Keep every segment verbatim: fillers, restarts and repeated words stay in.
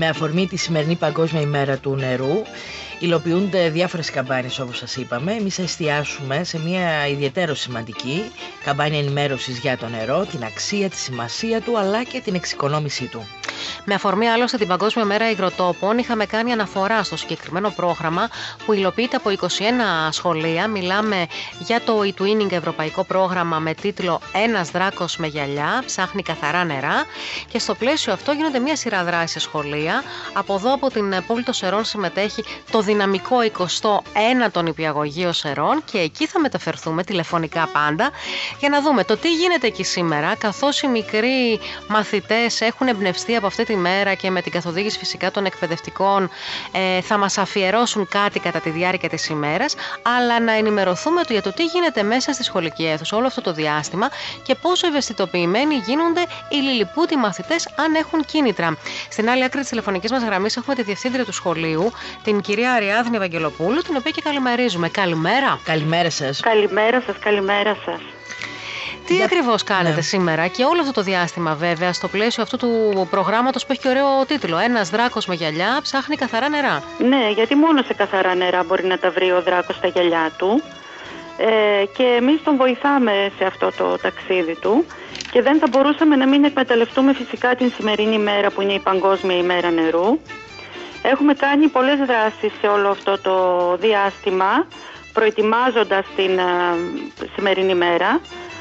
Με αφορμή τη σημερινή Παγκόσμια ημέρα του νερού, υλοποιούνται διάφορες καμπάνιες όπως σας είπαμε. Εμείς θα εστιάσουμε σε μια ιδιαίτερο σημαντική καμπάνια ενημέρωσης για το νερό, την αξία, τη σημασία του αλλά και την εξοικονόμησή του. Με αφορμή άλλωστε την Παγκόσμια Μέρα Υγροτόπων, είχαμε κάνει αναφορά στο συγκεκριμένο πρόγραμμα που υλοποιείται από είκοσι ένα σχολεία. Μιλάμε για το e-twinning ευρωπαϊκό πρόγραμμα με τίτλο «Ένας δράκος με γυαλιά ψάχνει καθαρά νερά». Και στο πλαίσιο αυτό γίνονται μια σειρά δράσεις σε σχολεία. Από εδώ, από την πόλη των Σερών, συμμετέχει το δυναμικό εικοστό ένατο νηπιαγωγείο Σερών και εκεί θα μεταφερθούμε τηλεφωνικά πάντα για να δούμε το τι γίνεται εκεί σήμερα, καθώς οι μικροί μαθητές έχουν εμπνευστεί από αυτή τη μέρα και με την καθοδήγηση φυσικά των εκπαιδευτικών ε, θα μας αφιερώσουν κάτι κατά τη διάρκεια της ημέρας, αλλά να ενημερωθούμε για το τι γίνεται μέσα στη σχολική αίθουσα όλο αυτό το διάστημα και πόσο ευαισθητοποιημένοι γίνονται οι λιλιπούτοι μαθητές αν έχουν κίνητρα. Στην άλλη άκρη της τηλεφωνικής μας γραμμής έχουμε τη διευθύντρια του σχολείου, την κυρία Αριάδνη Ευαγγελοπούλου, την οποία και καλημερίζουμε. Καλημέρα. Καλημέρα σας. Καλημέρα σας, καλημέρα σας. Τι Για... ακριβώς κάνετε ναι. σήμερα και όλο αυτό το διάστημα, βέβαια, στο πλαίσιο αυτού του προγράμματος που έχει και ωραίο τίτλο «Ένας δράκος με γυαλιά ψάχνει καθαρά νερά». Ναι, γιατί μόνο σε καθαρά νερά μπορεί να τα βρει ο δράκος στα γυαλιά του. Ε, και εμείς τον βοηθάμε σε αυτό το ταξίδι του και δεν θα μπορούσαμε να μην εκμεταλλευτούμε φυσικά την σημερινή μέρα που είναι η Παγκόσμια ημέρα νερού. Έχουμε κάνει πολλές δράσεις σε όλο αυτό το διάστημα προετοιμάζοντας την α, σημερινή μέρα.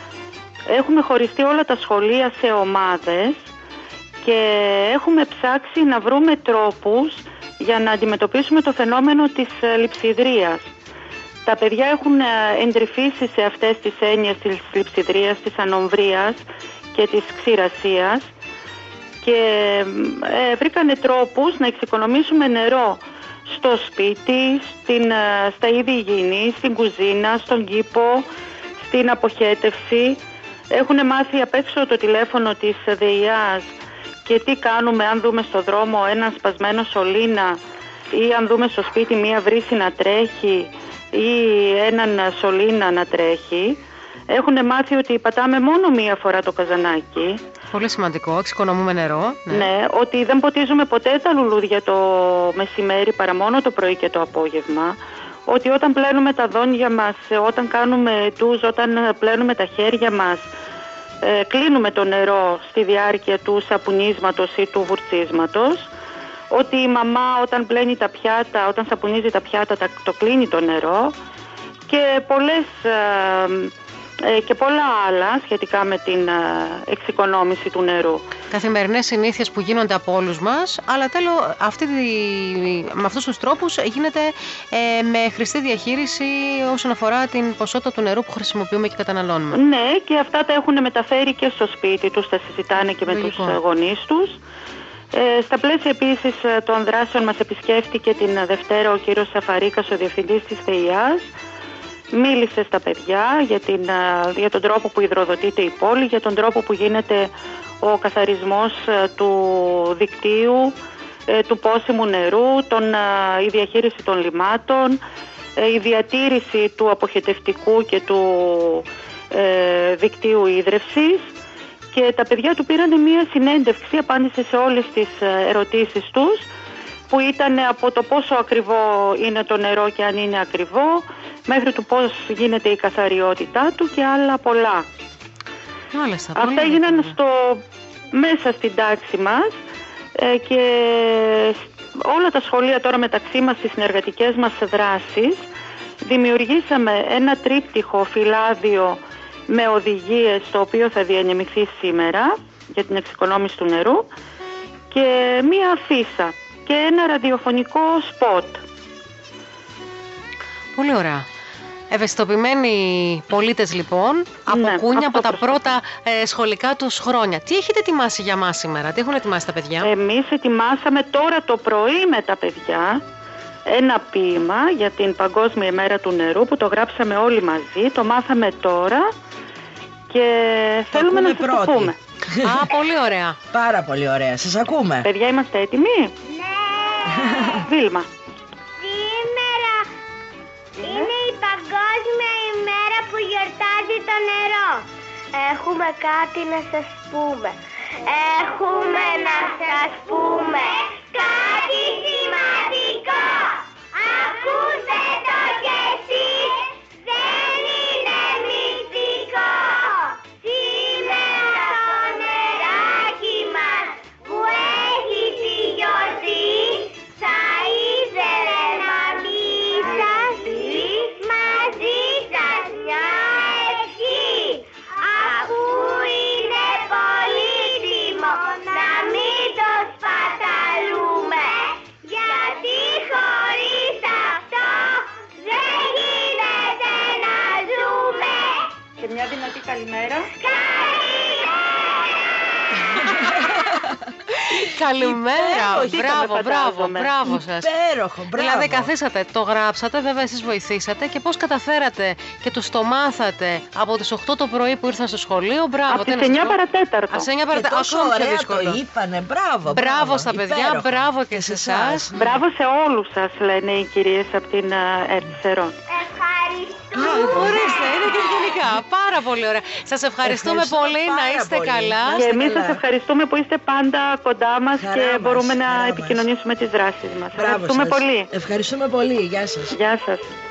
Έχουμε χωριστεί όλα τα σχολεία σε ομάδες και έχουμε ψάξει να βρούμε τρόπους για να αντιμετωπίσουμε το φαινόμενο της λειψιδρίας. Τα παιδιά έχουν εντρυφήσει σε αυτές τις έννοιες της λειψιδρίας, της ανομβρίας και της ξηρασίας και ε, βρήκανε τρόπους να εξοικονομήσουμε νερό στο σπίτι, στην, στα είδη υγιεινής, στην κουζίνα, στον κήπο, στην αποχέτευση. Έχουν μάθει απ' έξω το τηλέφωνο της ΔΕΙΑΣ και τι κάνουμε αν δούμε στο δρόμο έναν σπασμένο σωλήνα ή αν δούμε στο σπίτι μία βρύση να τρέχει ή έναν σωλήνα να τρέχει. Έχουν μάθει ότι πατάμε μόνο μία φορά το καζανάκι. Πολύ σημαντικό, εξοικονομούμε νερό. Ναι. ναι, ότι δεν ποτίζουμε ποτέ τα λουλούδια το μεσημέρι παρά μόνο το πρωί και το απόγευμα. Ότι όταν πλένουμε τα δόντια μας, όταν κάνουμε ντουζ, όταν πλένουμε τα χέρια μας, ε, κλείνουμε το νερό στη διάρκεια του σαπουνίσματος ή του βουρτσίσματος. Ότι η μαμά όταν πλένει τα πιάτα, όταν σαπουνίζει τα πιάτα, το κλείνει το νερό. Και πολλές... Ε, και πολλά άλλα σχετικά με την εξοικονόμηση του νερού. Καθημερινές συνήθειες που γίνονται από όλους μας, αλλά τέλος αυτή, με αυτούς τους τρόπους γίνεται ε, με χρηστή διαχείριση όσον αφορά την ποσότητα του νερού που χρησιμοποιούμε και καταναλώνουμε. Ναι, και αυτά τα έχουν μεταφέρει και στο σπίτι τους, τα συζητάνε και με Λογικό. τους γονείς τους. Ε, στα πλαίσια επίσης των δράσεων μας επισκέφτηκε την Δευτέρα ο κύριος Σαφαρίκας, ο διευθυντής της ΔΕΙΑΣ. Μίλησε στα παιδιά για, την, για τον τρόπο που υδροδοτείται η πόλη, για τον τρόπο που γίνεται ο καθαρισμός του δικτύου, του πόσιμου νερού, τον, η διαχείριση των λιμάτων, η διατήρηση του αποχετευτικού και του ε, δικτύου ίδρευσης. Και τα παιδιά του πήραν μια συνέντευξη, απάντησε σε όλες τις ερωτήσεις τους, που ήταν από το πόσο ακριβό είναι το νερό και αν είναι ακριβό, μέχρι του πώς γίνεται η καθαριότητά του και άλλα πολλά. Μάλιστα, Αυτά έγιναν στο, μέσα στην τάξη μας ε, και όλα τα σχολεία τώρα μεταξύ μας, στις συνεργατικές μας δράσεις, δημιουργήσαμε ένα τρίπτυχο φυλάδιο με οδηγίες, το οποίο θα διανεμηθεί σήμερα για την εξοικονόμηση του νερού, και μία αφίσα και ένα ραδιοφωνικό σποτ. Πολύ ωραία. Ευαισθητοποιημένοι πολίτες λοιπόν, από ναι, κούνια από τα προσωπικά. πρώτα ε, σχολικά τους χρόνια. Τι έχετε ετοιμάσει για μας σήμερα, τι έχουν ετοιμάσει τα παιδιά? Εμείς ετοιμάσαμε τώρα το πρωί με τα παιδιά ένα ποίημα για την Παγκόσμια ημέρα του νερού που το γράψαμε όλοι μαζί, το μάθαμε τώρα και το θέλουμε να σας πρώτη. το πούμε. Α, πολύ ωραία. Πάρα πολύ ωραία. Σας ακούμε. Παιδιά, είμαστε έτοιμοι? Ναι. Βίλμα. Σήμερα είναι η Παγκόσμια ημέρα που γιορτάζει το νερό. Έχουμε κάτι να σας πούμε. Έχουμε να σας πούμε. κάτι σημαντικό. Ακούστε το κι εσείς, δεν είναι μυστικό. Σήμερα το νεράκι μας που έχει τη γιορτή θα ήθελε να μοιραστεί μαζί σας μια ευχή. Αφού είναι πολύτιμο να μην το σπαταλούμε, γιατί χωρίς αυτό δεν γίνεται να ζούμε. Και μια δυνατή καλημέρα. Καλημέρα! Υπέροχη, Μπράβο, μπράβο, φαντάζομαι. μπράβο σας. Υπέροχο, μπράβο. Δηλαδή καθίσατε, το γράψατε, βέβαια εσείς βοηθήσατε και πώς καταφέρατε και τους το μάθατε από τις οκτώ το πρωί που ήρθαν στο σχολείο. Μπράβο. Από τι τις να σας εννιά πω. παρατέταρτο. Από τις εννιά Και παρατέταρτο. τόσο Ακόμα πιο ωραία δύσκολο. το είπανε, μπράβο. Μπράβο στα παιδιά, υπέροχο. μπράβο και σε εσάς. Μπράβο σε όλους σας, λένε οι κυρίες από την Ερτσερό. Α, ορίστε, είναι και γενικά. Πάρα πολύ ωραία. Σας ευχαριστούμε Ευχαριστούμε πολύ, να πάρα είστε πολύ. καλά. Να Και είστε εμείς καλά. σας ευχαριστούμε που είστε πάντα κοντά μας Χαρά και μας, μπορούμε να χαρά μας. επικοινωνήσουμε τις δράσεις μας. Μπράβο Ευχαριστούμε σας. πολύ. Ευχαριστούμε πολύ. Γεια σας. Γεια σας.